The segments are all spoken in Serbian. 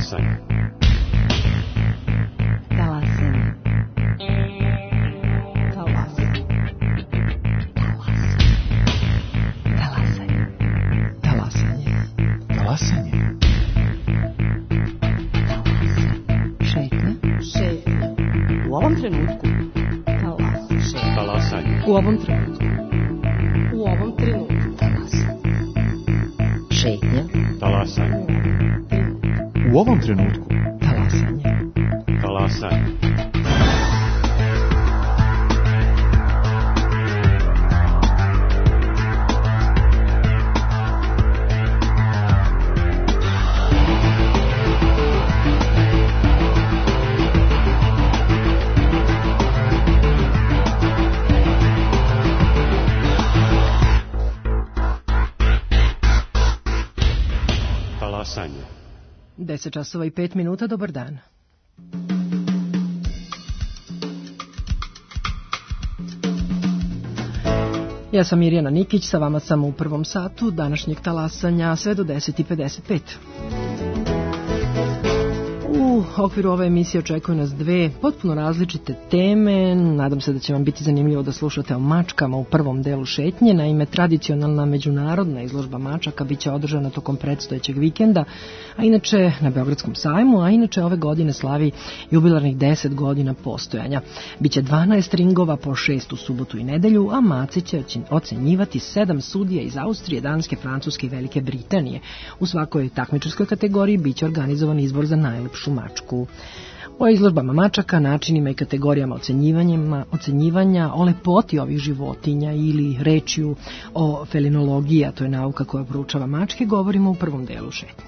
Talasanje. Talasanje. Talasanje. Talasanje. Talasanje. Talasanje. Šetnja. Šetnja. U ovom trenutku. Talasanje. Talasanje. U ovom trenutku. U ovom trenutku. Talasanje. Šetnja. Talasanje. U ovom trenutku. Talasanje. Talasanje. Talasanje. 10 časova i 5 minuta, dobar dan. Ja sam Mirjana Nikić, sa vama sam u prvom satu današnjeg talasanja sve do 10:55. U okviru ove emisije očekuju nas dve potpuno različite teme. Nadam se da će vam biti zanimljivo da slušate o mačkama u prvom delu šetnje. Naime, tradicionalna međunarodna izložba mačaka biće održana tokom predstojećeg vikenda, a inače na Beogradskom sajmu, a inače ove godine slavi jubilarnih 10 godina postojanja. Biće 12 ringova po 6 u subotu i nedelju, a maci će ocenjivati 7 sudija iz Austrije, Danske, Francuske i Velike Britanije. U svakoj takmičarskoj kategoriji biće organizovan izbor za najlepšu mačku. O izložbama mačaka, načinima i kategorijama ocenjivanja, o lepoti ovih životinja ili rečju o felinologiji, a to je nauka koja proučava mačke, govorimo u prvom delu šetnje.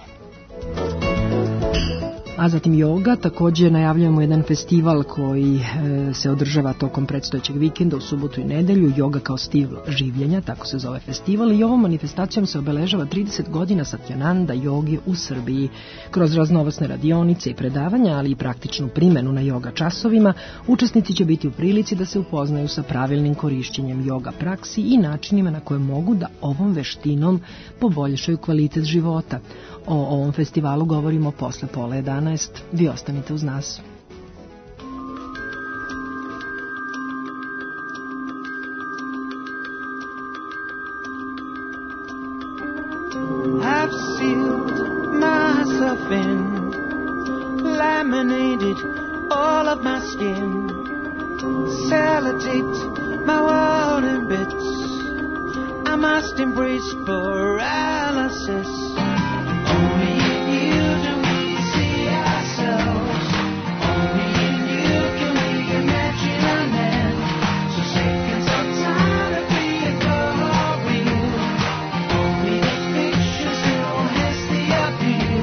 A zatim joga, također najavljujemo jedan festival koji se održava tokom predstojećeg vikenda u subotu i nedelju, joga kao stil življenja, tako se zove festival, i ovom manifestacijom se obeležava 30 godina Satyananda jogi u Srbiji. Kroz raznovrsne radionice i predavanja, ali i praktičnu primjenu na joga časovima, učesnici će biti u prilici da se upoznaju sa pravilnim korišćenjem joga praksi i načinima na koje mogu da ovom veštinom poboljšaju kvalitet života. O ovom festivalu govorimo posle 10:30. Vi ostanite uz nas. I've sealed myself in, laminated all of my skin, sellotaped my world in bits. I must embrace paralysis. Only in you do we see ourselves. Only in you can we imagine our man. So seconds of time to be for real. Only the fiction still has the appeal.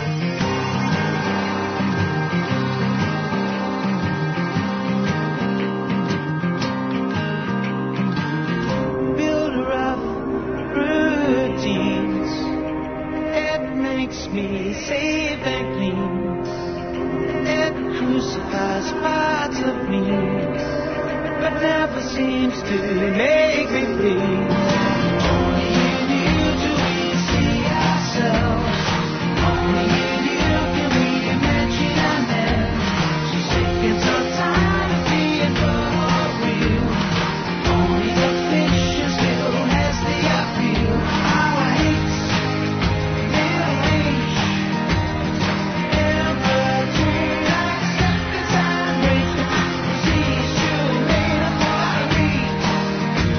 Builder of routines, it makes me safe and clean. It crucifies parts of me, but never seems to make me bleed. Only in you do we see ourselves. Only in you can we imagine our man. So seconds of time to be for real. Only the fiction still has the appeal. Our hate, their rage, their virtue, like seconds and rage. Disease, true, made of pottery.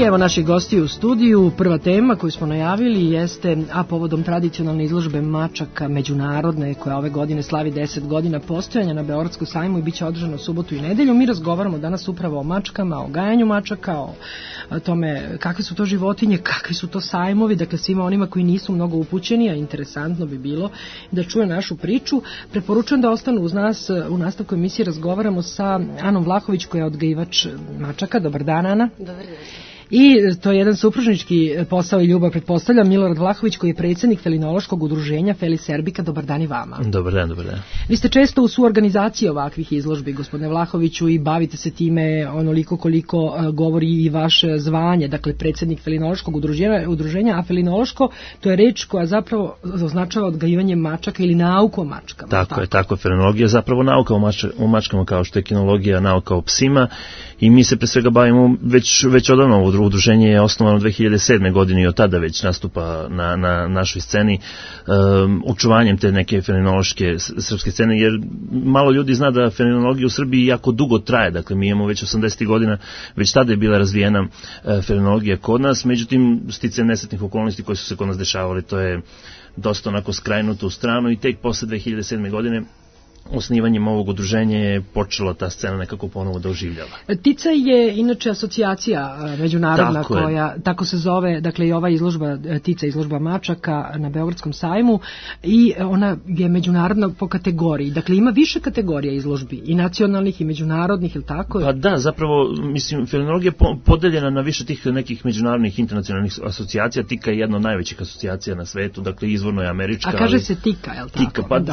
evo naših gosti u studiju. Prva tema koju smo najavili jeste, a povodom tradicionalne izložbe mačaka međunarodne, koja ove godine slavi 10 godina postojanja na Beogradskom sajmu i bit će održano u subotu i nedelju. Mi razgovaramo danas upravo o mačkama, o gajanju mačaka, o tome kakve su to životinje, kakvi su to sajmovi, dakle svima onima koji nisu mnogo upućeni, a interesantno bi bilo da čuje našu priču. Preporučujem da ostanu uz nas. U nastavku emisije razgovaramo sa Anom Vlahović, koja je odgajivač mačaka. Dobar dan, Ana. Dobar dan. I to je jedan supružnički posao i ljubav, pretpostavljam. Milorad Vlahović, koji je predsjednik felinološkog udruženja Felis Serbika. Dobar dan i vama. Dobar dan, dobar dan. Vi ste često u suorganizaciji ovakvih izložbi, gospodine Vlahoviću, i bavite se time onoliko koliko govori i vaše zvanje, dakle predsjednik felinološkog udruženja, a felinološko to je reč koja zapravo označava odgajivanje mačaka ili nauku o mačkama. Tako je, tako je. Felinologija je zapravo nauka o mačkama, kao što je kinologija nauka o psima, i mi se pre svega bavimo već odavno. Udruženje je osnovano 2007. godine i od tada već nastupa na našoj sceni očuvanjem te neke felinološke srpske scene, jer malo ljudi zna da felinologija u Srbiji jako dugo traje, dakle mi imamo već 80. godina, već tada je bila razvijena felinologija kod nas, međutim sticajem nesretnih okolnosti koje su se kod nas dešavale, to je dosta onako skrajnuto u stranu i tek posle 2007. godine osnivanjem ovog udruženja je počela ta scena nekako ponovo da oživljava. TICA je inače asocijacija međunarodna koja tako se zove, dakle i ova izložba TICA, izložba mačaka na Beogradskom sajmu, i ona je međunarodna po kategoriji. Dakle ima više kategorija izložbi, i nacionalnih i međunarodnih, ili tako? Pa da, zapravo mislim felinologija je podeljena na više tih nekih međunarodnih internacionalnih asocijacija. TICA je jedna od najvećih asocijacija na svetu, dakle izvorno je američka. A kaže se TICA, je li tako? TICA, pa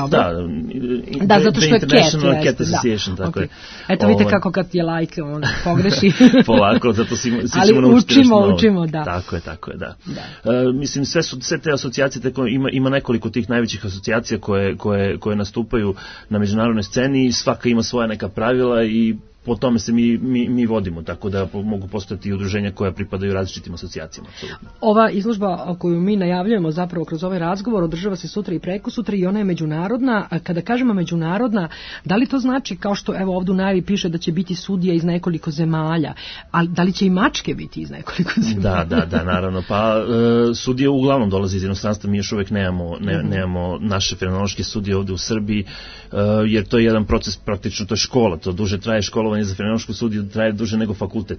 da, zato što je Cat Association, tako je. Eto vidite kako kad je lajke, on pogreši. Polako, zato svi ali ćemo naučiti nešto novo. Učimo, da. Tako je, da. Mislim, sve te asocijacije, ima nekoliko tih najvećih asocijacija koje nastupaju na međunarodnoj sceni i svaka ima svoja neka pravila i po tome se mi vodimo, tako da mogu postojati i udruženja koja pripadaju različitim asocijacijama. Absolutno. Ova izložba koju mi najavljujemo zapravo kroz ovaj razgovor održava se sutra i prekosutra i ona je međunarodna. A kada kažemo međunarodna, da li to znači, kao što evo ovdje u najavi piše da će biti sudija iz nekoliko zemalja, ali da li će i mačke biti iz nekoliko zemalja? Da, naravno. Pa sudije uglavnom dolaze iz inostranstva, mi još uvijek nemamo naše felinološke sudije ovdje u Srbiji, jer to je jedan proces, praktično to je škola, to duže traje školovanje za felinološku sudiju, traje duže nego fakultet.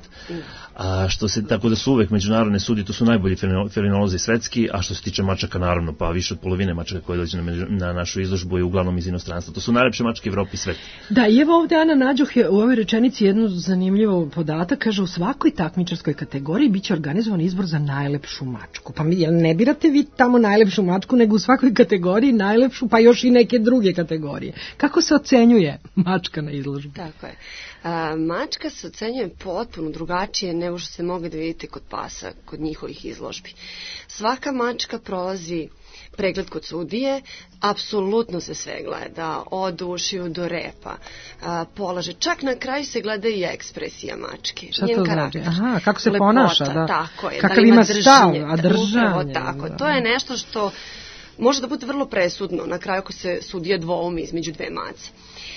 A tako da su uvek međunarodne sudije, to su najbolji felinolozi svetski, a što se tiče mačaka, naravno, pa više od polovine mačaka koje dođe na našu izložbu je uglavnom iz inostranstva. To su najlepše mačke Evrope i sveta. Da, i evo ovdje Ana nađoh u ovoj rečenici jednu zanimljivu podatak, kaže u svakoj takmičarskoj kategoriji biće organizovan izbor za najlepšu mačku. Pa ne birate vi tamo najlepšu mačku, nego u svakoj kategoriji najlepšu, pa još i neke druge kategorije. Kako se ocenjuje mačka na izložbi? Tako je. Mačka se ocenjuje potpuno drugačije nego što se mogli da vidite kod pasa, kod njihovih izložbi. Svaka mačka prolazi pregled kod sudije, apsolutno se sve gleda, od ušiju do repa, polaže. Čak na kraju se gleda i ekspresija mačke. Šta to znači? Aha, kako se ponaša, da. Tako je. Kakav ima stav, a držanje. Upravo tako. To je nešto što može da bude vrlo presudno na kraju ako se sudija dvoumi između dve mace.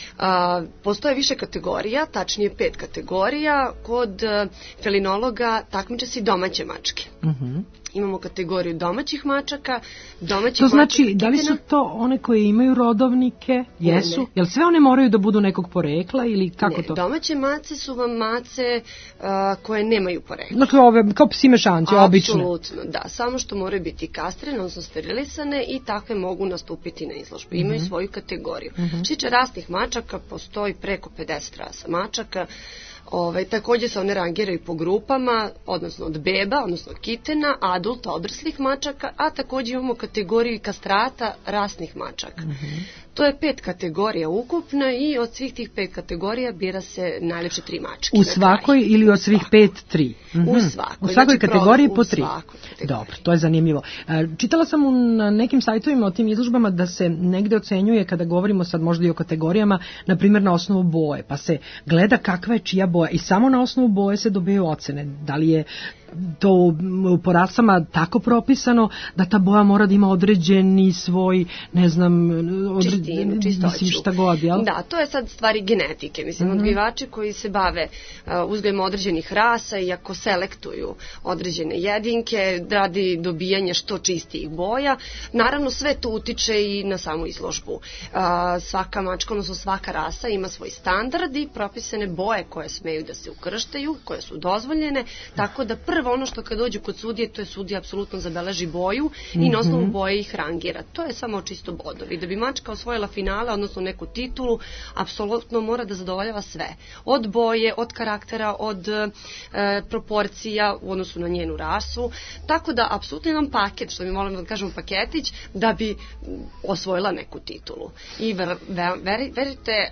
Postoje više kategorija, tačnije 5 kategorija. Kod felinologa takmiče se i domaće mačke. Imamo kategoriju domaćih mačaka, to znači, da li su to one koje imaju rodovnike? Jesu? Jel sve one moraju da budu nekog porekla ili kako to? Domaće mace su vam mace koje nemaju porekla. Dakle, ove kao psi mešanci, obične. Apsolutno, da. Samo što moraju biti kastrene, odnosno sterilisane i takve mogu nastupiti na izložbi. Imaju svoju kategoriju. Što se tiče rasnih mačaka, postoji preko 50 rasa mačaka. Također se one rangiraju po grupama, odnosno od beba, odnosno kitena, adulta, odraslih mačaka, a također imamo kategoriju kastrata rasnih mačaka. To je 5 kategorija ukupno i od svih tih 5 kategorija bira se najlepše 3 mačke. U svakoj ili od svih 5 3? U svakoj. U svakoj kategoriji po 3. Dobro, to je zanimljivo. Čitala sam na nekim sajtovima o tim izložbama da se negde ocenjuje, kada govorimo sad možda i o kategorijama, na primjer na osnovu boje, pa se gleda kakva je čija boja i samo na osnovu boje se dobijaju ocene. Da li je to po rasama tako propisano da ta boja mora da ima određeni svoj, ne znam, čistinu, čistoću. Šta god, jel? Da, to je sad stvari genetike. Mislim, odgajivači koji se bave uzgojem određenih rasa i ako selektuju određene jedinke, radi dobijanje što čistijih boja, naravno sve to utiče i na samu izložbu. Svaka mačka, odnosno svaka rasa ima svoj standard i propisane boje koje smeju da se ukrštaju, koje su dozvoljene, tako da prvo ono što kad dođu kod sudije, to je sudija apsolutno zabeleži boju i na osnovu boje ih rangira. To je samo čisto bodovi. Da bi mačka osvojila finale, odnosno neku titulu, apsolutno mora da zadovoljava sve. Od boje, od karaktera, od proporcija u odnosu na njenu rasu. Tako da apsolutno imam paket, što mi molimo da kažemo paketić, da bi osvojila neku titulu. I verite,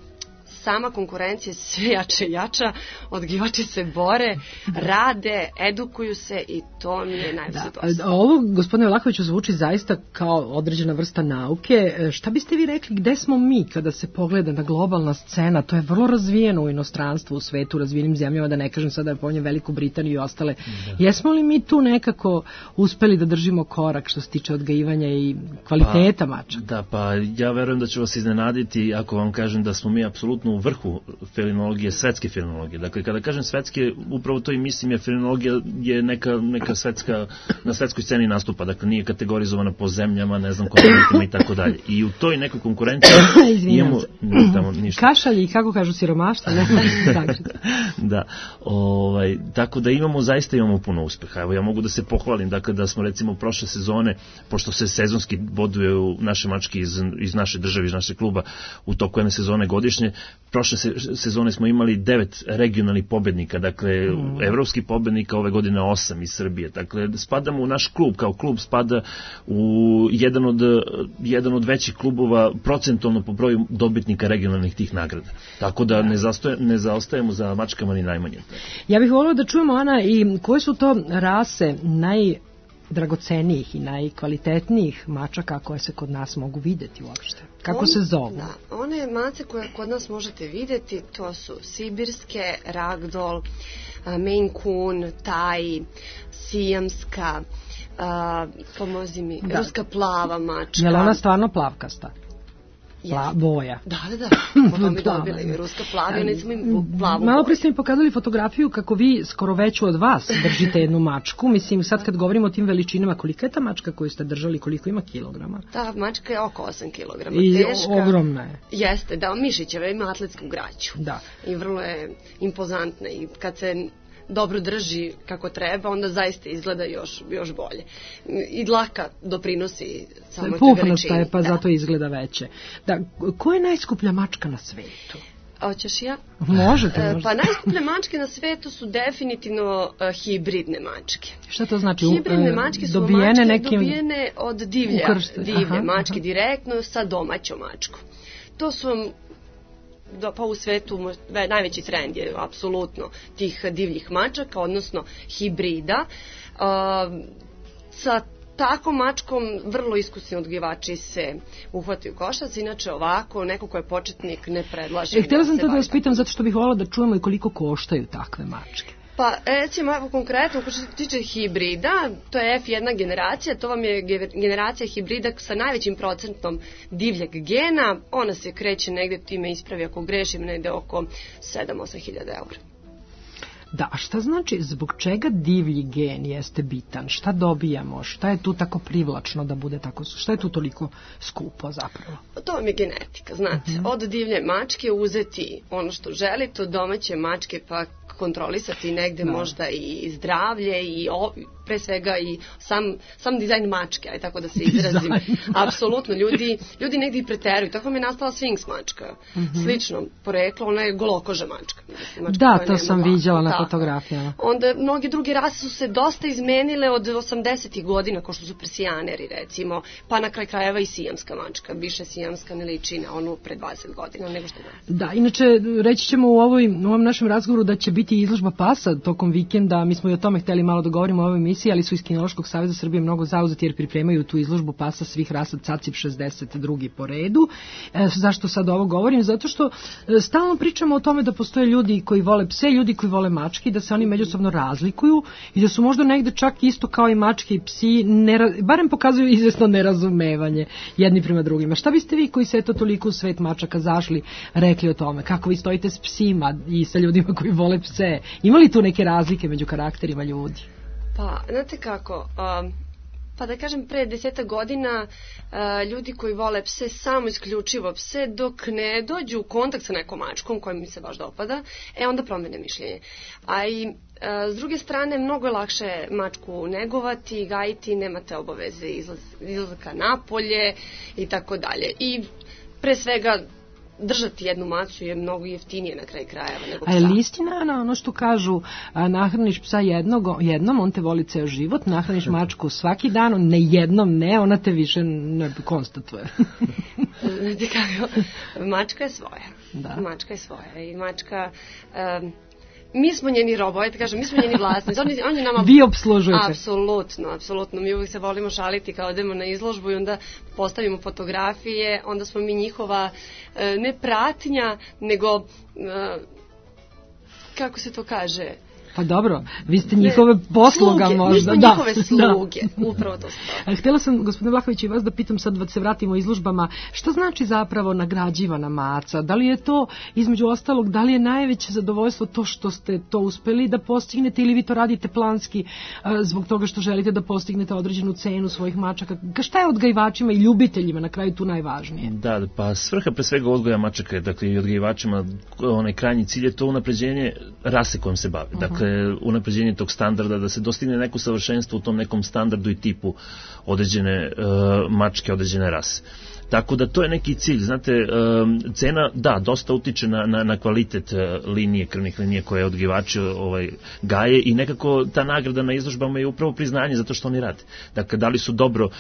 sama konkurencija je sve jača i jača, odgajivači se bore, rade, edukuju se i to mi je najveći posao. Ovo, gospodine Vlahoviću, zvuči zaista kao određena vrsta nauke. Šta biste vi rekli, gde smo mi kada se pogleda na globalna scena? To je vrlo razvijeno u inostranstvu, u svetu, razvijenim zemljama, da ne kažem sada pominjem Veliku Britaniju i ostale. Da. Jesmo li mi tu nekako uspeli da držimo korak što se tiče odgajivanja i kvaliteta mača? Da, pa ja verujem da ću vas iznenaditi ako vam kažem da smo mi apsolutno u vrhu felinologije, svetske felinologije. Dakle, kada kažem svetske, upravo to i mislim, jer felinologija je neka svetska, na svetskoj sceni nastupa, dakle nije kategorizovana po zemljama, ne znam, kontinentima i tako dalje. I u toj nekoj konkurenciji imamo tamo ništa. Kašalji, kako kažu, siromaštvo, ne da, tako da imamo puno uspeha. Evo, ja mogu da se pohvalim, dakle, da smo recimo prošle sezone, pošto se sezonski boduje u naše mačke iz naše države, iz naše kluba u toku jedne sezone godišnje, prošle sezone smo imali 9 regionalnih pobednika, dakle, evropskih pobednika, ove godine 8 iz Srbije. Dakle, spadamo u naš klub, kao klub spada u jedan od većih klubova procentualno po broju dobitnika regionalnih tih nagrada. Tako da ne zaostajemo za mačkama ni najmanje. Ja bih volila da čujemo, Ana, i koje su to rase najdragocenijih i najkvalitetnijih mačaka koje se kod nas mogu videti uopšte? Kako se zovu? Da, one mace koje kod nas možete videti, to su sibirske, ragdoll, Maine Coon, taj, sijamska, pomozi mi, ruska plava mačka. Je li ona stvarno plavkasta? Boja. Da. Potom mi dobili ruska plava, ja nisam im plavu. Malo pre ste mi pokazali fotografiju kako vi skoro veću od vas držite jednu mačku. Mislim, sad kad govorimo o tim veličinama, kolika je ta mačka koju ste držali, koliko ima kilograma? Ta mačka je oko 8 kilograma. I teška. Ogromna je. Jeste, da, mišićeva, ima atletsku graću. Da. I vrlo je impozantna i kad se dobro drži kako treba, onda zaista izgleda još bolje. I dlaka doprinosi samo te veličini. Pufnasta je, pa zato izgleda veće. Da, ko je najskuplja mačka na svetu? Hoćeš ja? Možete. Pa najskuplje mačke na svetu su definitivno hibridne mačke. Šta to znači? Hibridne mačke su dobijene od divlje mačke direktno sa domaćom mačkom. To su pa u svetu najveći trend je apsolutno tih divljih mačaka, odnosno hibrida. Sa takvom mačkom vrlo iskusni odgajivači se uhvataju koštac, inače ovako neko ko je početnik ne predlaže. Htjela sam to da vas pitam zato što bih volila da čujemo i koliko koštaju takve mačke. Pa recimo evo konkretno što se tiče hibrida, to je F1 generacija, to vam je generacija hibrida sa najvećim procentom divljeg gena, ona se kreće negde, ti me ispravi ako grešim, negde oko 7-8 hiljada eura. Da, a šta znači, zbog čega divlji gen jeste bitan? Šta dobijamo? Šta je tu tako privlačno da bude tako, šta je tu toliko skupo zapravo? To vam je genetika, znate. Od divlje mačke uzeti ono što želite, od domaće mačke pa kontrolisati negde možda i zdravlje i pre svega i sam dizajn mačke, aj tako da se izrazim. Apsolutno, ljudi negde i preteruju. Tako mi je nastala Sphinx mačka. Slično poreklo, ona je golokoža mačka. Da, to sam viđala na fotografijama. Onda mnoge druge rase su se dosta izmenile od 80-ih godina, kao što su persijaneri recimo, pa na kraj krajeva i sijamska mačka. Više sijamska ne liči na onu pre 20 godina nego što je danas. Da, inače reći ćemo u ovom našem razgovoru da će biti izložba pasa tokom vikenda. Mi smo i o tome hteli malo da govorimo u ovoj emisiji. emisiji, ali su iz Kinološkog saveza Srbije mnogo zauzeti jer pripremaju tu izložbu pasa svih rasa Cacip 62. po redu. Zašto sad ovo govorim? Zato što stalno pričamo o tome da postoje ljudi koji vole pse, ljudi koji vole mačke, da se oni međusobno razlikuju i da su možda negde čak isto kao i mačke i psi, barem pokazuju izvesno nerazumevanje jedni prema drugima. Šta biste vi koji se eto toliko u svet mačaka zašli rekli o tome? Kako vi stojite s psima i sa ljudima koji vole pse? Ima li tu neke razlike među karakterima ljudi? Pa, znate kako, pa da kažem pre 10 godina ljudi koji vole pse, samo isključivo pse, dok ne dođu u kontakt sa nekom mačkom koja mi se baš dopada, onda promene mišljenje. A i s druge strane, mnogo je lakše mačku negovati, gajiti, nemate obaveze izlazaka napolje i tako dalje. I pre svega držati jednu macu je mnogo jeftinije na kraj krajeva nego psa. A je li istina na ono što kažu, nahraniš psa jednom, on te voli ceo život, nahraniš mačku svaki dan, on ne jednom ne, ona te više ne konstatuje. Mačka je svoja. Da. Mačka je svoja i mačka... mi smo njeni robovi, da kažem, mi smo njeni vlasnici. On je nama... Vi obslužujete. Apsolutno. Mi uvijek se volimo šaliti kao odemo na izložbu i onda postavimo fotografije, onda smo mi njihova ne pratnja, nego kako se to kaže... Pa dobro, vi ste njihove posluga sluge, možda. Mi smo njihove sluge, upravo to se. Htjela sam, gospodine Vlahović, i vas da pitam sad, da se vratimo izložbama, šta znači zapravo nagrađivana maca? Da li je to, između ostalog, da li je najveće zadovoljstvo to što ste to uspeli da postignete ili vi to radite planski zbog toga što želite da postignete određenu cenu svojih mačaka? Šta je odgajivačima i ljubiteljima na kraju tu najvažnije? Da, pa svrha pre svega odgoja mačaka je, dakle, i odgajivačima, onaj krajnji cilj je to unapređenje rase kojom se bave. Dakle, unapređenje tog standarda, da se dostigne neko savršenstvo u tom nekom standardu i tipu određene mačke, određene rase. Tako da to je neki cilj. Znate, cena, da, dosta utiče na kvalitet linije, krvnih linije koje odgajivači gaje i nekako ta nagrada na izložbama je upravo priznanje zato što oni rade. Dakle, da li su dobro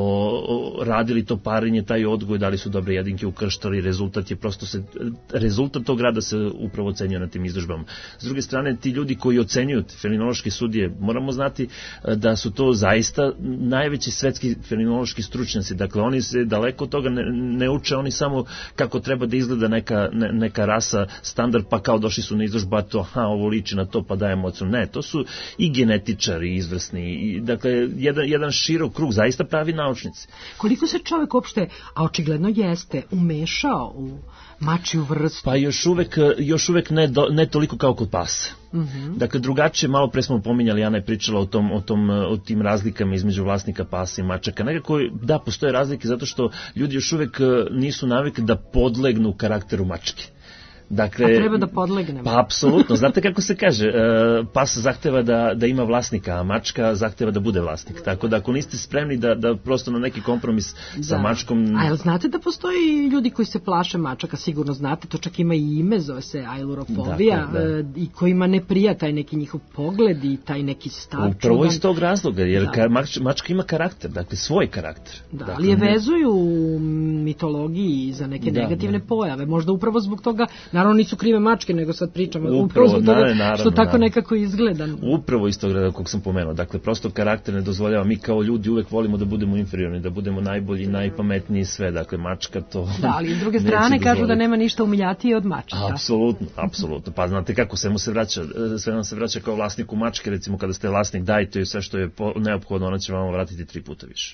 radili to parenje, taj odgoj, da li su dobre jedinke ukrštali, rezultat je prosto rezultat tog rada se upravo ocenjuje na tim izložbama. S druge strane, ti ljudi koji ocenjuju felinološke sudije, moramo znati da su to zaista najveći svetski felinološki stručnjaci. Dakle, oni se daleko od toga ne uče, oni samo kako treba da izgleda neka rasa, standard, pa kao došli su na izložbu, a to, ovo liči na to, pa dajemo ocenu. Ne, to su i genetičari izvrsni, dakle, jedan širok krug, zaista pravi naučnici. Koliko se čovjek uopšte, a očigledno jeste, umešao u mačiju vrstu? Pa još uvek ne toliko kao kod pasa. Dakle, drugačije, malo pre smo pominjali, Ana je pričala o tim razlikama između vlasnika pasa i mačaka. Nekako, da, postoje razlike zato što ljudi još uvek nisu navikli da podlegnu karakteru mačke. Dakle, a treba da podlegnemo. Pa apsolutno, znate kako se kaže, pas zahteva da ima vlasnika, a mačka zahteva da bude vlasnik. Tako da ako niste spremni da prosto na neki kompromis sa mačkom... A jel znate da postoji ljudi koji se plaše mačaka, sigurno znate, to čak ima i ime, zove se ailurofobija, i kojima ne prija taj neki njihov pogled i taj neki stav. Upravo iz tog razloga, jer mačka ima karakter, dakle svoj karakter. Da, ali je vezuju u mitologiji za neke negativne pojave, možda upravo zbog toga. Naravno nisu krive mačke, nego sad pričamo upravo zbog toga što tako nekako izgleda. Upravo iz tog reda kog sam pomenuo. Dakle, prosto karakter ne dozvoljava. Mi kao ljudi uvek volimo da budemo inferiorni, da budemo najbolji, najpametniji, sve. Dakle, mačka to... Da, ali s druge strane kažu da nema ništa umiljatije od mačka. Apsolutno. Pa znate kako, sve nam se vraća kao vlasniku mačke. Recimo, kada ste vlasnik, dajte joj sve što je neophodno, ona će vam vratiti 3 puta više.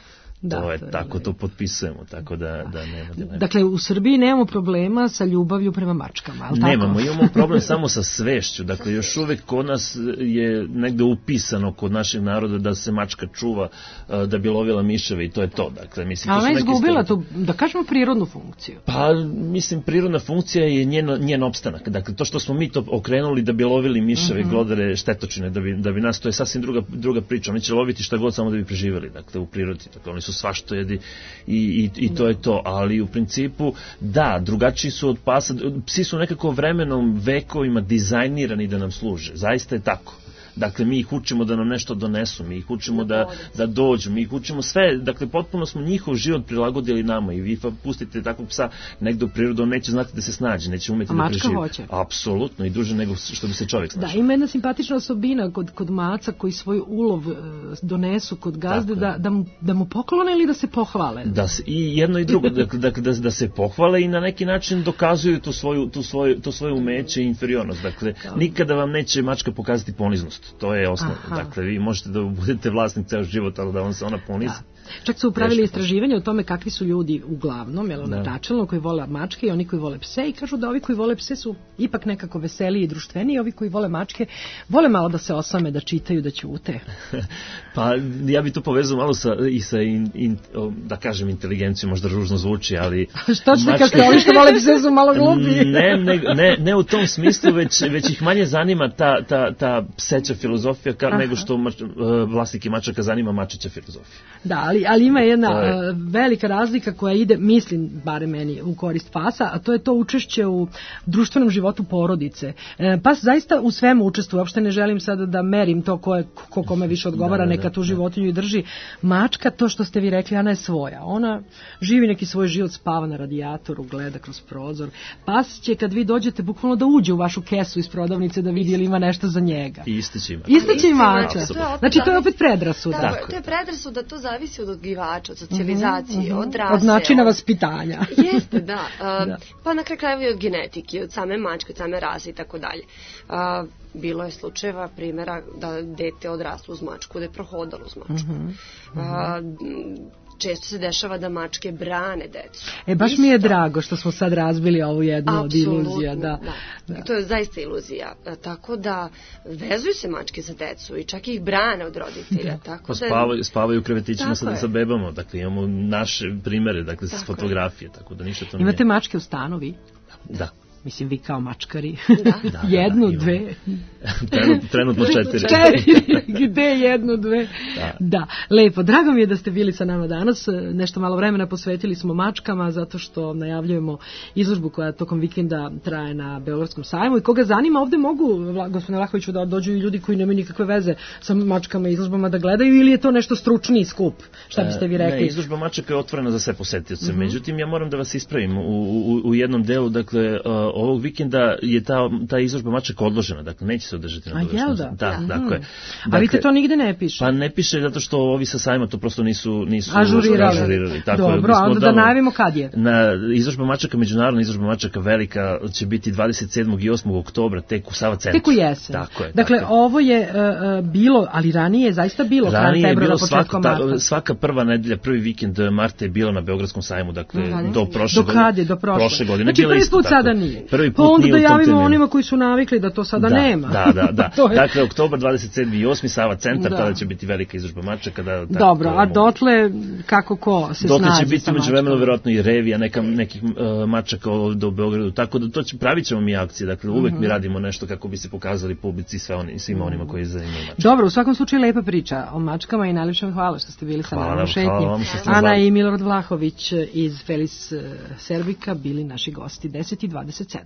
To je tako, to potpisujemo, tako da nema dilema. Dakle, u Srbiji nemamo problema sa ljubavlju prema mačkama, ali tako? Nemamo, imamo problem samo sa svešću. Dakle, još uvek kod nas je negde upisano kod našeg naroda da se mačka čuva da bi lovila miševe i to je to. Dakle, mislim, a ona je izgubila tu, da kažemo, prirodnu funkciju. Pa, mislim, prirodna funkcija je njen opstanak. Dakle, to što smo mi to okrenuli da bi lovili miševe, glodare, štetočine, da bi nas, to je sasvim druga priča. Oni će loviti šta god samo da bi preživjeli, dakle, u prirodi. Dakle, oni su svašto jedi i to je to, ali u principu da, drugačiji su od pasa, psi su nekako vremenom, vekovima dizajnirani da nam služe, zaista je tako. Dakle, mi ih učimo da nam nešto donesu, mi ih učimo da dođu, mi ih učimo sve, dakle, potpuno smo njihov život prilagodili nama i vi pustite takvog psa negde u prirodu, on neće znati da se snađe, neće umeti da preživi. Mačka hoće. Apsolutno, i duže nego što bi se čovjek snašao. Da, ima jedna simpatična osobina kod maca koji svoj ulov donesu kod gazde, da mu poklone ili da se pohvale. I jedno i drugo, dakle, da se pohvale i na neki način dokazuju to svoje umeće i inferiornost. Dakle, nikada vam neće mačka pokazati poniznost. To je osnovno. Dakle, vi možete da budete vlasnik ceo život, ali da ona ponizi. Čak su upravili istraživanje o tome kakvi su ljudi uglavnom, načelno, koji vole mačke i oni koji vole pse, i kažu da ovi koji vole pse su ipak nekako veseliji i društveniji, ovi koji vole mačke vole malo da se osame, da čitaju, da ćute. Pa ja bih to povezao malo sa da kažem inteligencijom, možda ružno zvuči, ali što ćete kažete, ovi što vole pse su malo glupi? Ne u tom smislu, već ih manje zanima ta pseća filozofija nego što vlasnike mačaka zanima mačića filozofija. Da, ali ima jedna velika razlika koja ide, mislim, bare meni, u korist pasa, a to je to učešće u društvenom životu porodice. Pas zaista u svemu učestvuje, uopšte ne želim sada da merim to ko kome više odgovara, neka tu životinju i drži. Mačka, to što ste vi rekli, ona je svoja. Ona živi neki svoj život, spava na radijatoru, gleda kroz prozor. Pas će, kad vi dođete, bukvalno da uđe u vašu kesu iz prodavnice da vidi ili ima nešto za njega. Isteći ima. Isteći mača. Znači, to je opet predrasuda. Da, to je predrasuda, to zavisi od odgivača, od socijalizacije, od rase. Od načina vaspitanja. Jeste, da. Pa na kraju krajeva i od genetike, od same mačke, od same rase i tako dalje. Bilo je slučajeva, primjera, da dete odraslo uz mačku, da je prohodalo uz mačku. Često se dešava da mačke brane decu. Baš mi je drago što smo sad razbili ovu jednu od iluzija. Da. To je zaista iluzija. Tako da vezuju se mačke za decu i čak ih brane od roditelja. Tako spavaju u krevetićima sa bebama. Dakle, imamo naše primere, dakle, s fotografije. Tako da ništa to nije. Imate mačke u stanovi? Da. Mislim, vi kao mačkari. Da. Jednu, dve. Trenutno 4. 4, gde jednu, dve. Da, lepo. Drago mi je da ste bili sa nama danas. Nešto malo vremena posvetili smo mačkama, zato što najavljujemo izložbu koja tokom vikenda traje na Beogradskom sajmu. I koga zanima, ovde mogu, gospodine Vlahoviću, da dođu i ljudi koji nemaju nikakve veze sa mačkama i izložbama da gledaju, ili je to nešto stručniji skup? Šta biste vi rekli? Ne, izložba mačaka je otvorena za sve posetioce. Međutim, ja moram da vas ispravim. U jednom delu, dakle, ovog vikenda je ta izložba mačaka odložena, dakle neće se održati na Beogradskom sajmu. Da, dakle. A vidite, to nigde ne piše. Pa ne piše zato što ovi sa sajma to prosto nisu ažurirali. Dobro, onda da najavimo kad je. Na izložba mačaka, međunarodna izložba mačaka velika će biti 27. i 8. oktobra tek u Sava centru. Tek u jesen. Tako je. Dakle, ovo je bilo, ali ranije je zaista bilo krajem februara, početkom marta. Svaka prva nedelja, prvi vikend marta je bilo na Beogradskom sajmu, dakle do prošle godine. Znači prvi put sada nije. Pa onda da javimo onima koji su navikli da to sada nema. Da. Dakle, oktobar 27. i 8. Sava centar, tada će biti velika izložba mačaka. Dobro, a dotle kako ko se snađe? Dotle će biti međuvremeno verovatno i revija nekih mačaka ovde u Beogradu, tako da pravit ćemo mi akcije, dakle uvek mi radimo nešto kako bi se pokazali publici svima onima koji zanimaju mačke. Dobro, u svakom slučaju lepa priča o mačkama i najlepše vam hvala što ste bili sa nama u šetnji. Ana i Milorad Vlahović iz Felis Serbika bili naši gosti. 10:27.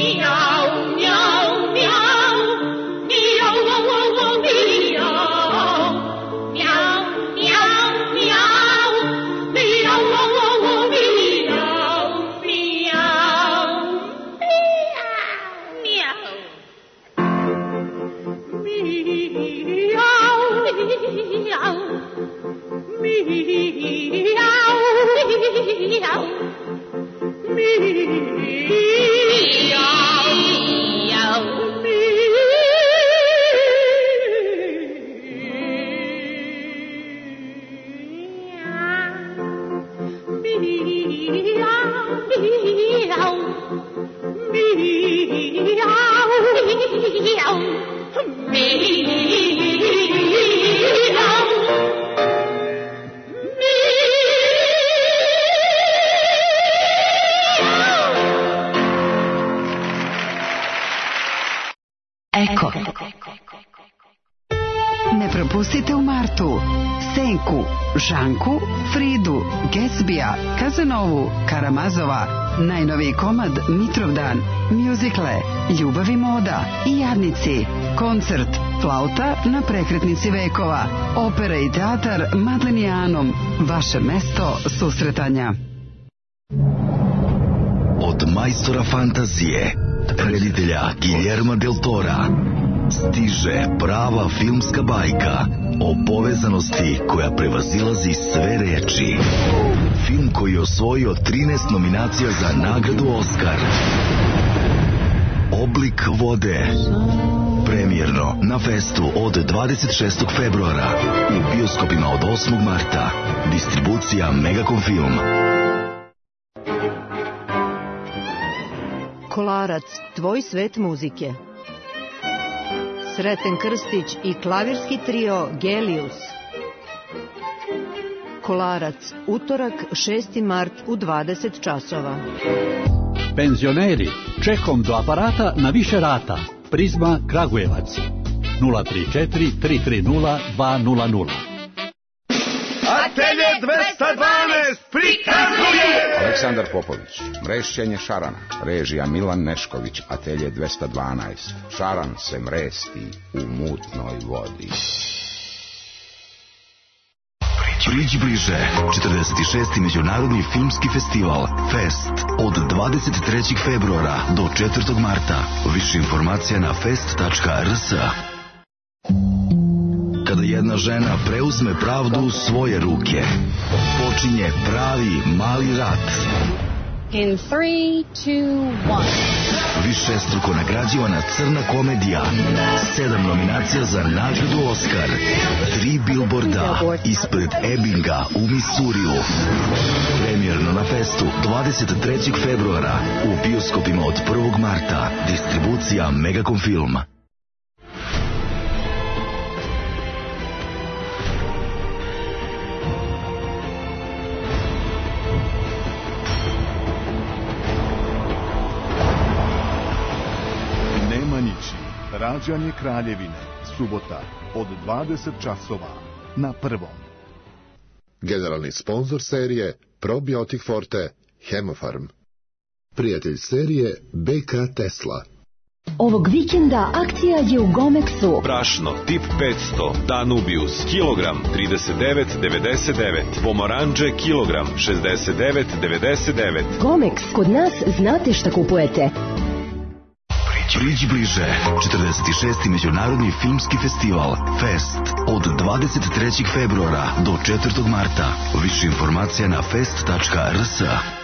Ne propustite u martu Senku, Žanku, Fridu, Gatsbija, Kazanovu, Karamazova, najnoviji komad Mitrovdan, mjuzikle, Ljubav i moda i Jadnici, koncert Flauta na prekretnici vekova, opera i teatar Madlenijanom, vaše mesto susretanja. Od majstora fantazije, reditelja Guillerma del Tora, stiže prava filmska bajka o povezanosti koja prevazilazi sve reči. Film koji je osvojio 13 nominacija za nagradu Oskar. Oblik vode. Premijerno na Festu od 26. februara. U bioskopima od 8. marta. Distribucija Megacom Film. Kolarac, tvoj svet muzike. Sreten Krstić i klavirski trio Gelius. Kolarac, utorak 6. mart u 20 časova. Penzioneri, čekom do aparata na više rata. Prizma Kragujevac. 034 330 200. Atelje 212 prikazuje Aleksandar Popović, mrešćenje šarana, režija Milan Nešković, Atelje 212. Šaran se mresti u mutnoj vodi. Priđi bliže, 46. međunarodni filmski festival Fest od 23. februara do 4. marta. Više informacija na fest.rs. Kada jedna žena preuzme pravdu u svoje ruke, počinje pravi mali rat. In 3, 2, 1. Višestruko nagrađivana crna komedija, 7 nominacija za nagradu Oskar, 3 bilborda ispred Ebbinga u Missouriju. Premijerno na Festu 23. februara u bioskopima od 1. marta. Distribucija Megacom Film. Rađanje Kraljevine, subota od 20 časova na Prvom. Generalni sponzor serije Probiotik Forte Hemofarm. Prijatelj serije BK Tesla. Ovog vikenda akcija je u Gomexu. Brašno tip 500 Danubius kilogram 39,99. Pomoranđe kilogram 69,99. Gomex, kod nas znate šta kupujete. Priđi bliže, 46. međunarodni filmski festival Fest od 23. februara do 4. marta. Više informacija na fest.rs.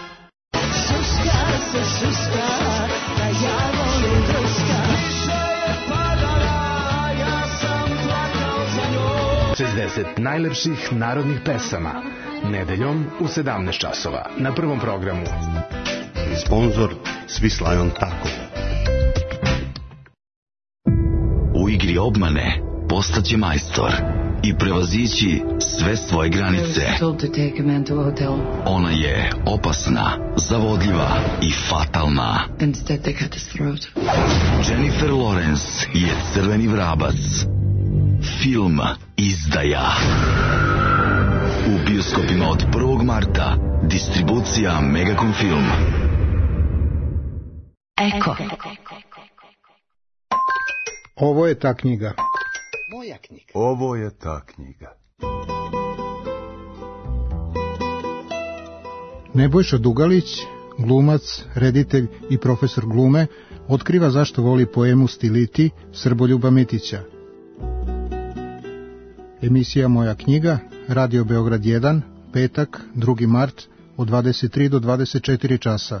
Da ja volim drska. Više je padala, ja sam plakao za njoj. 60 najlepših narodnih pesama. Nedeljom u 17 časova na Prvom programu. Sponzor Swiss Lion Taco. U igri obmane postaće majstor i prevazići sve svoje granice. Ona je opasna, zavodljiva i fatalna. Jennifer Lawrence je crveni vrabac. Film Izdaja. U bioskopima od 1. marta. Distribucija Megacom Film. Eko. Ovo je ta knjiga. Moja knjiga. Ovo je ta knjiga. Nebojša Dugalić, glumac, reditelj i profesor glume, otkriva zašto voli poemu Stiliti Srboljuba Mitića. Emisija Moja knjiga, Radio Beograd 1, petak, 2. mart, od 23 do 24 časa.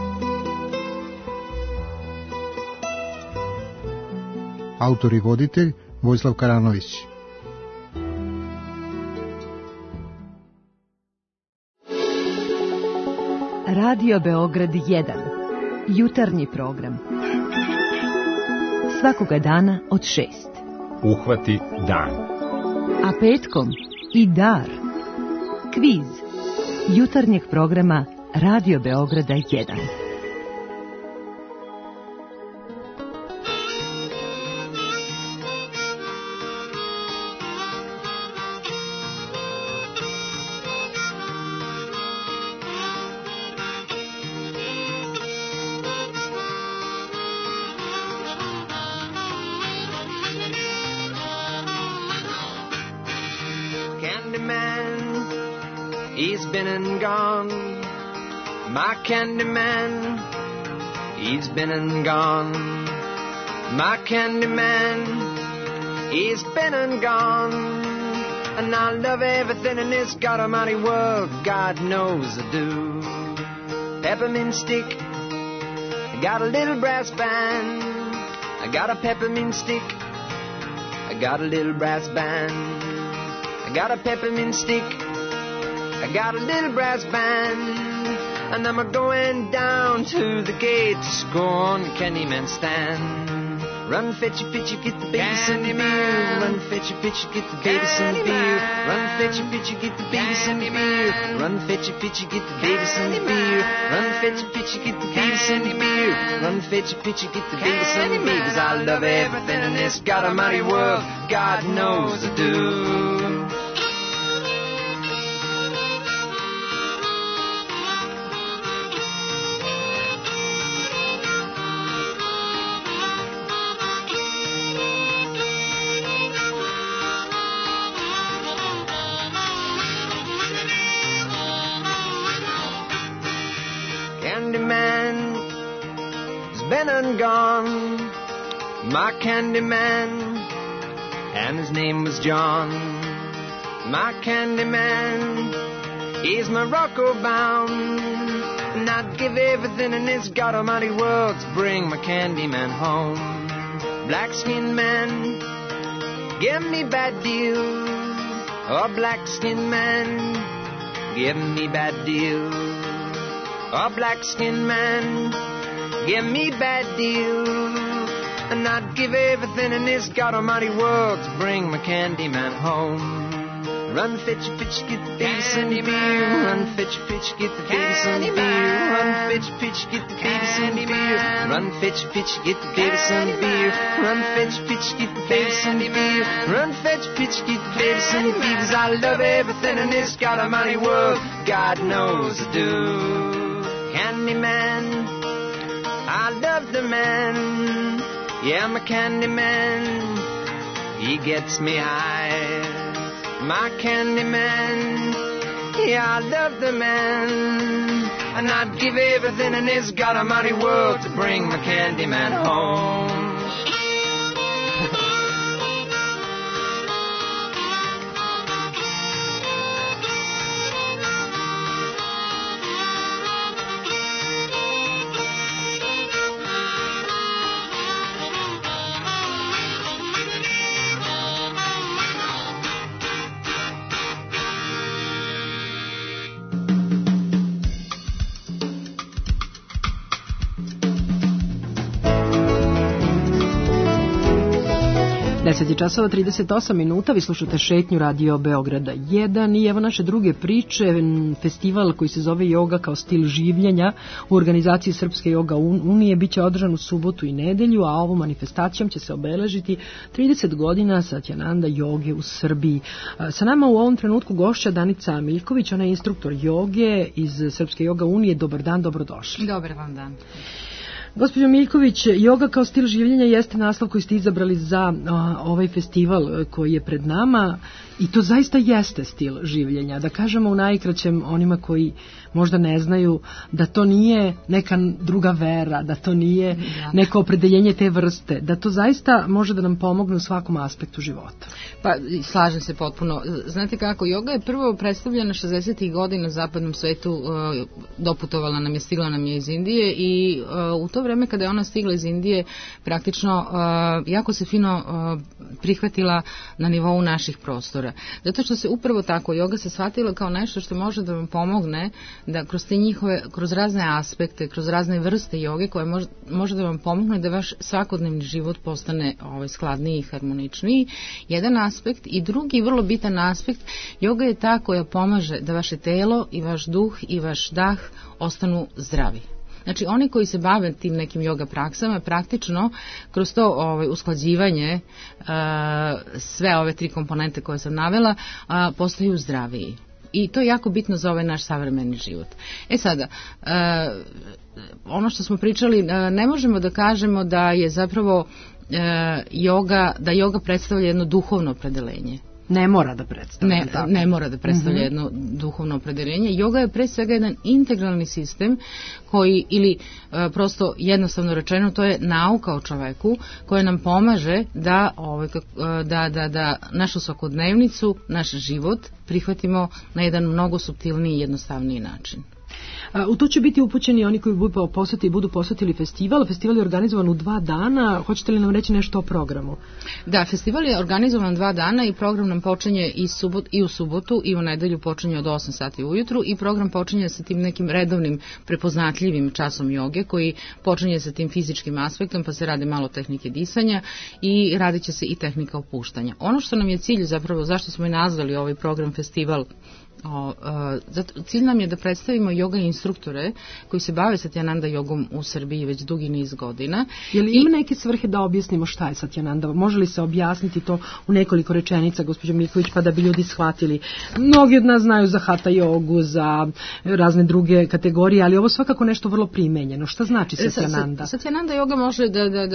Autor i voditelj Vojislav Karanović. Radio Beograd 1. Jutarnji program. Svakoga dana od 6. Uhvati dan. A petkom i dar. Kviz. Jutarnjeg programa Radio Beograda 1. He's been and gone. My candy man, he's been and gone. My candy man, he's been and gone. And I love everything in this God Almighty world, God knows I do. Peppermint stick, I got a little brass band. I got a peppermint stick, I got a little brass band. I got a peppermint stick, I got a little brass band, and I'm a-going down to the gate to go on the Candyman stand. Run, fetchy, pitchy, get the baby some beer. Run, fetchy, pitchy, get the baby some beer. Run, fetchy, pitchy, get the baby some beer. Run, fetchy, pitchy, get the baby some beer. Run, fetchy, pitchy, get the baby some beer. Run, fetchy, pitchy, get the baby some beer. 'Cause I love everything in this God Almighty world, God knows I do. Candyman has been and gone. My Candyman, and his name was John. My Candyman, he's Morocco bound. And I'd give everything in this God Almighty world to bring my Candyman home. Black-skinned man, give me bad deal. Oh, black-skinned man, give me bad deal. A black-skinned man, give me bad deal. And I'd give everything in this God Almighty world to bring my Candyman home. Run, fetch, pitch, get the baby some beer. Run, fetch, pitch, get the baby some beer. Run, fetch, pitch, get the baby some beer. Run, fetch, pitch, get the baby some beer. Run, fetch, pitch, get the baby some beer. Run, fetch, pitch, get the baby some beer. 'Cause I love everything in this God Almighty world, God knows I do. Candyman, I love the man. Yeah, my Candyman, he gets me high. My Candyman, yeah, I love the man. And I'd give everything in this God Almighty world to bring my Candyman home. časova 38 minuta, vi slušate šetnju Radio Beograda 1 i evo naše druge priče. Festival koji se zove Joga kao stil življenja u organizaciji Srpske Joga Unije biće održan u subotu i nedelju, a ovom manifestacijom će se obeležiti 30 godina Satyananda joge u Srbiji. Sa nama u ovom trenutku gošća Danica Miljković, ona je instruktor joge iz Srpske Joga Unije. Dobar dan, dobrodošli. Dobar vam dan. Gospođo Miljković, joga kao stil življenja jeste naslov koji ste izabrali za ovaj festival koji je pred nama i to zaista jeste stil življenja. Da kažemo u najkraćem onima koji možda ne znaju da to nije neka druga vera, da to nije neko opredeljenje te vrste, da to zaista može da nam pomogne u svakom aspektu života. Pa slažem se potpuno. Znate kako, joga je prvo predstavljena 60. godina u zapadnom svetu, doputovala nam je, stigla nam je iz Indije i u to vreme kada je ona stigla iz Indije praktično jako se fino prihvatila na nivou naših prostora. Zato što se upravo tako joga se shvatila kao nešto što može da vam pomogne da kroz te njihove, kroz razne aspekte, kroz razne vrste joge koje može da vam pomogne da vaš svakodnevni život postane skladniji i harmoničniji. Jedan aspekt i drugi vrlo bitan aspekt, joga je ta koja pomaže da vaše telo i vaš duh i vaš dah ostanu zdravi. Znači, oni koji se bave tim nekim joga praksama, praktično, kroz to usklađivanje sve ove tri komponente koje sam navela, postaju zdraviji. I to je jako bitno za ovaj naš savremeni život. Sada, ono što smo pričali, ne možemo da kažemo da je zapravo da joga predstavlja jedno duhovno opredeljenje. Ne mora da predstavlja. Ne mora da predstavlja jedno duhovno opredeljenje. Joga je pre svega jedan integralni sistem koji, ili prosto jednostavno rečeno, to je nauka o čoveku koja nam pomaže da našu svakodnevnicu, naš život prihvatimo na jedan mnogo suptilniji i jednostavniji način. U to će biti upućeni oni koji budu posetili festival. Festival je organizovan u 2 dana. Hoćete li nam reći nešto o programu? Da, festival je organizovan 2 dana i program nam počinje i u subotu i u nedelju počinje od 8 sati ujutru i program počinje sa tim nekim redovnim prepoznatljivim časom joge koji počinje sa tim fizičkim aspektom, pa se radi malo tehnike disanja i radit će se i tehnika opuštanja. Ono što nam je cilj, zapravo zašto smo i nazvali ovaj program festival, cilj nam je da predstavimo joga instruktore koji se bave Satyananda jogom u Srbiji već dugi niz godina. Je li ima neke svrhe da objasnimo šta je Satyananda? Može li se objasniti to u nekoliko rečenica, gospođo Miljković, pa da bi ljudi shvatili? Mnogi od nas znaju za hatha jogu, za razne druge kategorije, ali ovo svakako nešto vrlo primenjeno. Šta znači Satyananda? Satyananda joga može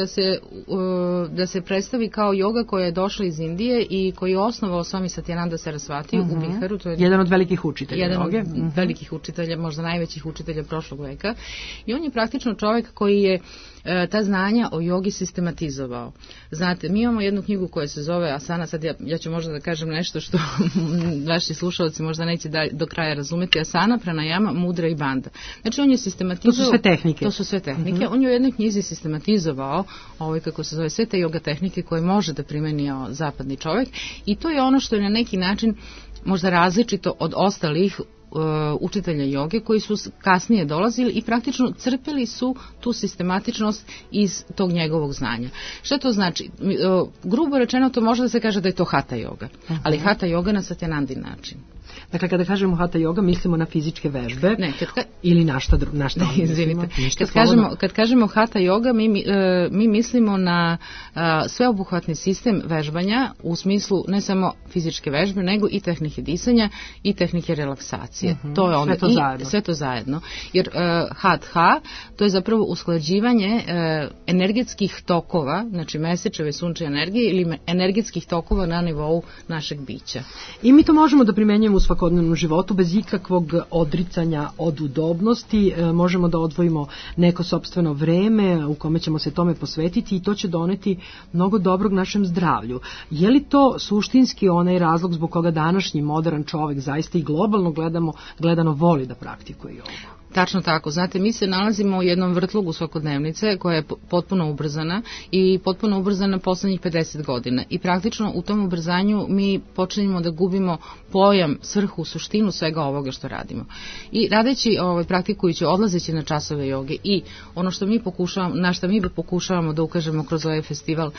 da se predstavi kao joga koja je došla iz Indije i koji je osnovao Swami Satyananda Sarasvati u Biharu. To je jedan od velikih učitelja joge. Velikih učitelja, možda najvećih učitelja prošlog veka. I on je praktično čovjek koji je ta znanja o jogi sistematizovao. Znate, mi imamo jednu knjigu koja se zove Asana, sad ja ću možda da kažem nešto što vaši slušalci možda neće do kraja razumeti. Asana, pranayama, mudra i banda. Znači on je sistematizovao. To su sve tehnike. On je u jednoj knjizi sistematizovao kako se zove sve te joga tehnike koje može da primeni zapadni čovjek i to je ono što je na neki način možda različito od ostalih učitelja joge koji su kasnije dolazili i praktično crpili su tu sistematičnost iz tog njegovog znanja. Šta to znači? Grubo rečeno to može da se kaže da je to hatha joga, ali hatha joga na Satyanandin način. Dakle, kada kažemo hatha joga, mislimo na fizičke vežbe ili na šta izvinite. Kad kažemo hatha joga, mi mislimo na sveobuhvatni sistem vežbanja u smislu ne samo fizičke vežbe, nego i tehnike disanja i tehnike relaksacije. To je onda sve to zajedno. Jer hatha, to je zapravo usklađivanje energetskih tokova, znači mesečeve sunčeve energije ili energetskih tokova na nivou našeg bića. I mi to možemo da primenjujemo u svakodnevnom životu bez ikakvog odricanja od udobnosti. Možemo da odvojimo neko sopstveno vreme u kome ćemo se tome posvetiti i to će doneti mnogo dobrog našem zdravlju. Je li to suštinski onaj razlog zbog koga današnji modern čovjek zaista i globalno gledano voli da praktikuje jogu? Tačno tako. Znate, mi se nalazimo u jednom vrtlogu svakodnevnice koja je potpuno ubrzana i potpuno ubrzana poslednjih 50 godina. I praktično u tom ubrzanju mi počinjemo da gubimo pojam, svrhu, suštinu svega ovoga što radimo. I radeći, praktikujući, odlazeći na časove joge i ono što mi pokušavamo, na što mi pokušavamo da ukažemo kroz ovaj festival,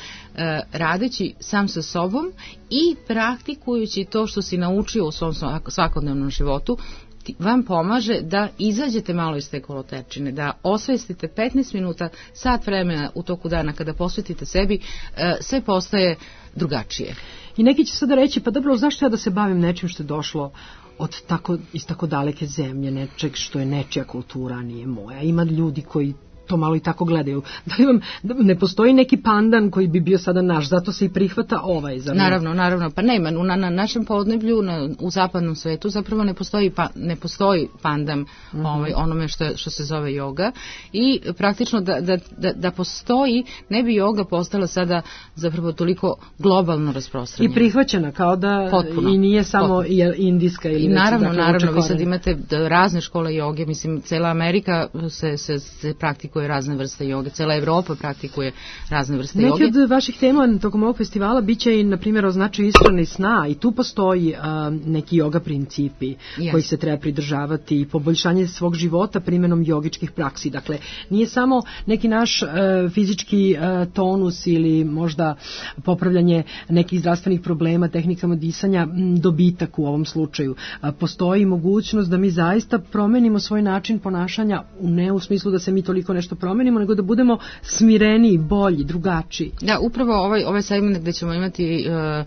radeći sam sa sobom i praktikujući to što si naučio u svom svakodnevnom životu, vam pomaže da izađete malo iz te kolotečine, da osvestite 15 minuta, sat vremena u toku dana kada posvetite sebi, sve postaje drugačije. I neki će sada reći, pa dobro, zašto ja da se bavim nečim što je došlo iz tako daleke zemlje, nečeg što je nečija kultura, nije moja. Ima ljudi koji to malo i tako gledaju. Da li vam ne postoji neki pandan koji bi bio sada naš, zato se i prihvata ovaj za Naravno, pa nema, na našem podneblju, u zapadnom svetu zapravo ne postoji pandan onome što se zove joga i praktično da postoji, ne bi joga postala sada zapravo toliko globalno rasprostranjena. I prihvaćena, kao da potpuno, i nije samo indijska ili naravno, vi sad imate razne škole joge, mislim, cela Amerika se praktikuje razne vrste joge, cela Evropa praktikuje razne vrste joge. Neki od vaših tema tokom ovog festivala biće i, na primjer, o značaju ishrane i sna, i tu postoji neki joga principi koji se treba pridržavati i poboljšanje svog života primjenom jogičkih praksi. Dakle, nije samo neki naš fizički tonus ili možda popravljanje nekih zdravstvenih problema, tehnikama disanja, dobitak u ovom slučaju. Postoji mogućnost da mi zaista promenimo svoj način ponašanja, ne u smislu da se mi toliko nešto promenimo, nego da budemo smireniji, bolji, drugačiji. Da, upravo ovaj segment gdje ćemo imati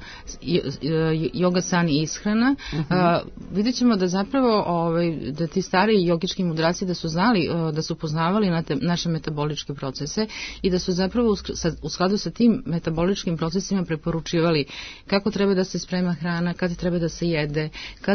joga, san i ishrana, vidjet ćemo da zapravo da ti stari jogički mudraci da su znali, da su poznavali naše metaboličke procese i da su zapravo u skladu sa tim metaboličkim procesima preporučivali kako treba da se sprema hrana, kada treba da se jede,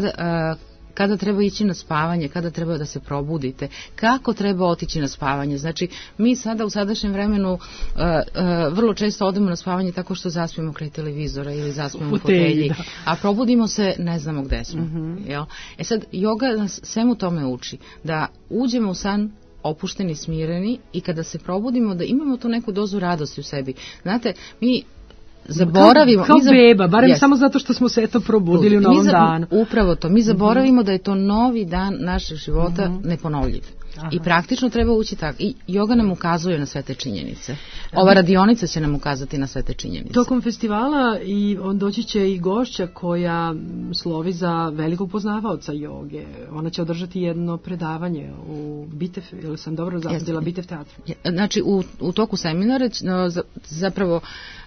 kada treba ići na spavanje, kada treba da se probudite, kako treba otići na spavanje. Znači, mi sada u sadašnjem vremenu vrlo često odemo na spavanje tako što zaspimo kraj televizora ili zaspimo u fotelji, a probudimo se, ne znamo gde smo. Jel? Sad, joga nas svemu tome uči, da uđemo u san opušteni, smireni i kada se probudimo da imamo tu neku dozu radosti u sebi. Znate, mi zaboravimo... Kao beba, barem samo zato što smo se eto probudili u novom danu. Upravo to, mi zaboravimo da je to novi dan našeg života neponovljiv. Aha. I praktično treba ući tako. I joga nam ukazuje na sve te činjenice. Ova radionica će nam ukazati na sve te činjenice. Tokom festivala doći će i gošća koja slovi za velikog poznavaoca joge. Ona će održati jedno predavanje u Bitev, ili sam dobro zapazila, Bitev teatru. Znači, u toku seminara zapravo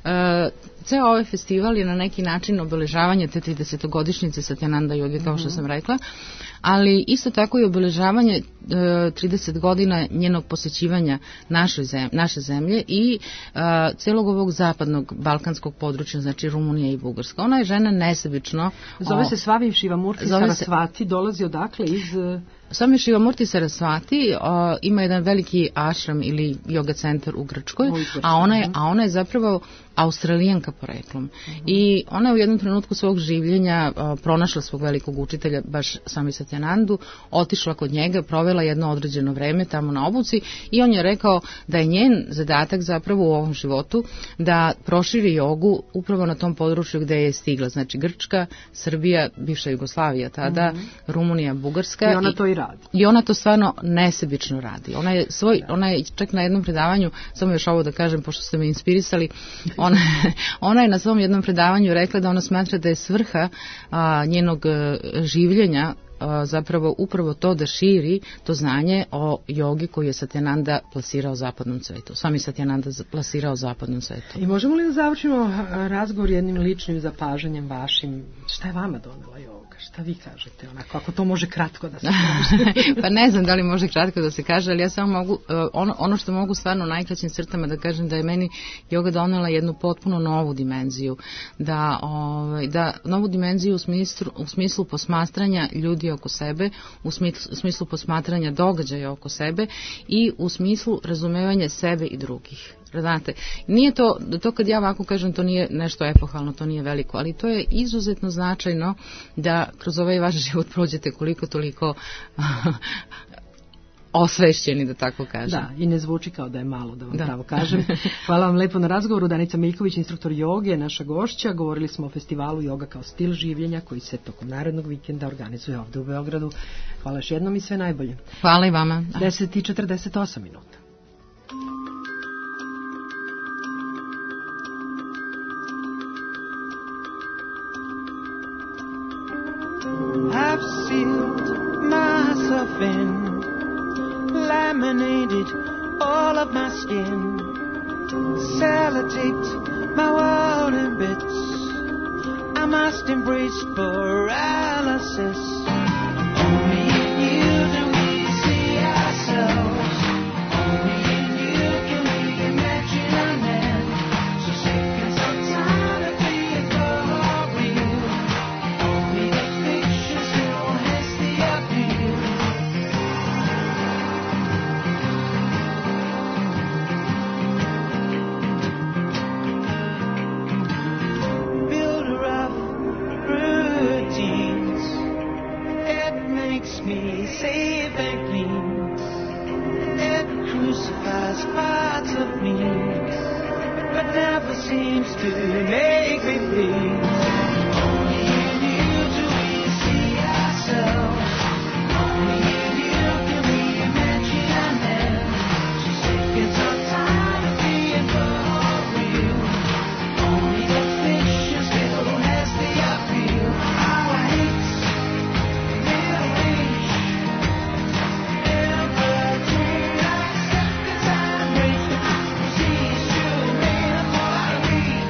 ceo ovaj festival je na neki način obeležavanje te 30-godišnjice Satyananda joge, kao što sam rekla, ali isto tako i obeležavanje 30 godina njenog posjećivanja naše zemlje i celog ovog zapadnog balkanskog područja, znači Rumunija i Bugarska. Ona je žena nesebično... Zove se Swami Shivamurti Sarasvati, dolazi odakle iz... Swami Shivamurti Sarasvati ima jedan veliki ashram ili yoga centar u Grčkoj, a ona je zapravo Australijanka poreklom. I ona je u jednom trenutku svog življenja pronašla svog velikog učitelja, baš Swami Satyanandu, otišla kod njega, provela jedno određeno vreme tamo na obuci i on je rekao da je njen zadatak zapravo u ovom životu da proširi jogu upravo na tom području gde je stigla. Znači Grčka, Srbija, bivša Jugoslavija tada, Rumunija, Bugarska. I ona to i radi. I ona to stvarno nesebično radi. Ona je čak na jednom predavanju, samo još ovo da kažem, pošto ste me inspirisali, ona je na svom jednom predavanju rekla da ona smatra da je svrha njenog življenja zapravo upravo to da širi to znanje o jogi koju je Satyananda plasirao zapadnom svetu. Swami Satyananda plasirao zapadnom svetu. I možemo li da završimo razgovor jednim ličnim zapažanjem vašim? Šta je vama donela joga? Šta vi kažete? Onako, ako to može kratko da se kaže. Pa ne znam da li može kratko da se kaže, ali ja samo mogu, ono što mogu stvarno u najkraćim crtama da kažem da je meni joga donela jednu potpuno novu dimenziju. Da novu dimenziju u smislu posmatranja ljudi oko sebe, u smislu posmatranja događaja oko sebe i u smislu razumevanja sebe i drugih. Znate, nije to kad ja ovako kažem, to nije nešto epohalno, to nije veliko, ali to je izuzetno značajno da kroz ovaj vaš život prođete koliko toliko osvešćeni, da tako kažem. Da, i ne zvuči kao da je malo, da vam pravo kažem. Hvala vam lepo na razgovoru. Danica Miljković, instruktor joge, naša gošća. Govorili smo o festivalu Joga kao stil življenja koji se tokom narednog vikenda organizuje ovdje u Beogradu. Hvala još jednom i sve najbolje. Hvala i vama. 10:48 minuta. I've sealed myself in, laminated all of my skin, sellotaped my world in bits. I must embrace paralysis. Only in you do we see ourselves. Only in seems to make me bleed. Only in you do we see ourselves. Only in you can we imagine our land. She said it's our time to be for real. Only the fiction still has the appeal. Our hates will reach everything like seconds and racing. Seas to remain upon our feet.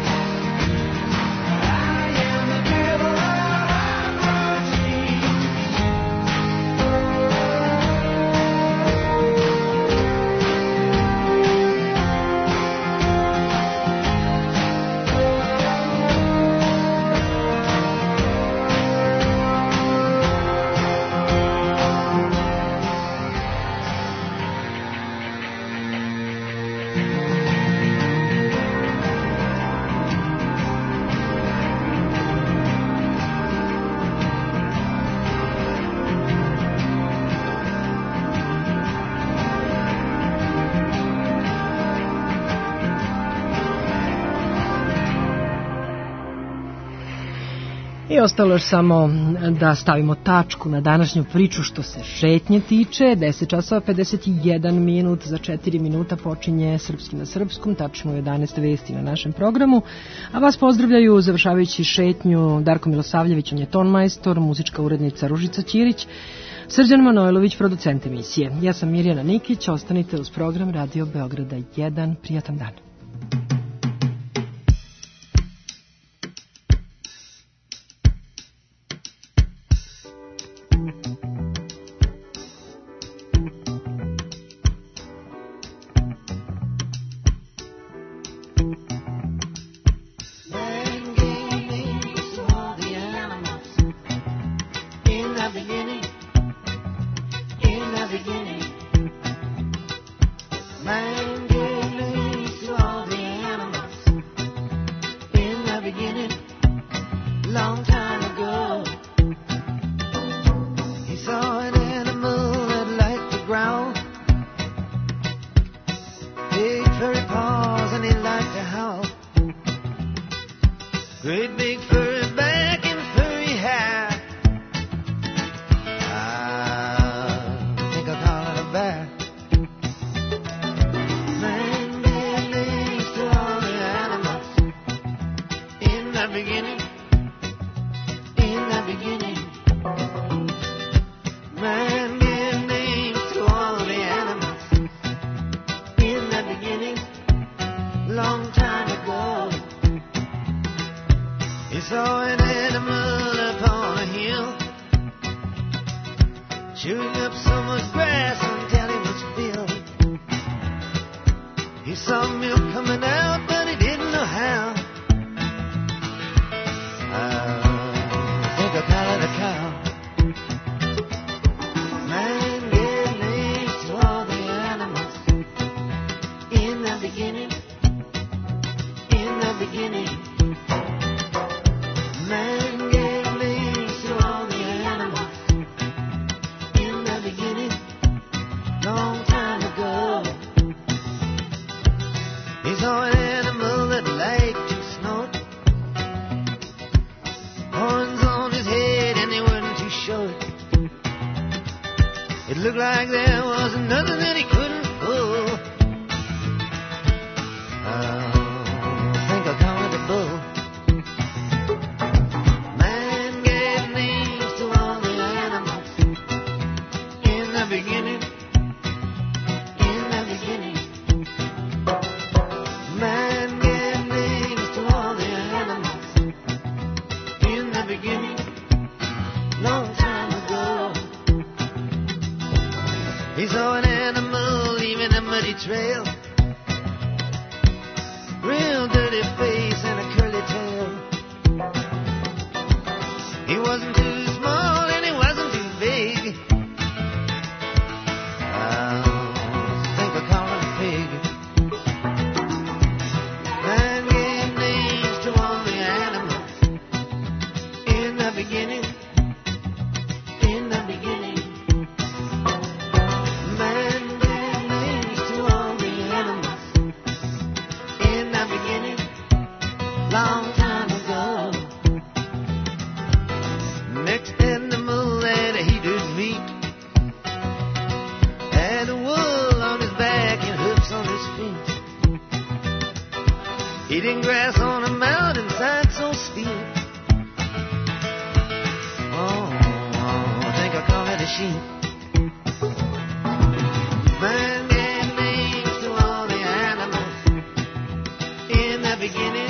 I am the devil of our sea. I ostalo još samo da stavimo tačku na današnju priču što se šetnje tiče. 10 časova 51 minut, za 4 minuta počinje Srpski na srpskom, tačno 11 vesti na našem programu. A vas pozdravljaju, završavajući šetnju, Darko Milosavljević, on je tonmajstor, muzička urednica Ružica Ćirić, Srđan Manojlović, producent emisije. Ja sam Mirjana Nikić, ostanite uz program Radio Beograda 1. Prijatan dan. Man gave names to all the long time ago. Next animal that he did meet had a wool on his back and hooves on his feet. Eating grass on a mountainside so steep. Oh, I think I call it a sheep. Man gave names to all the animals in the beginning.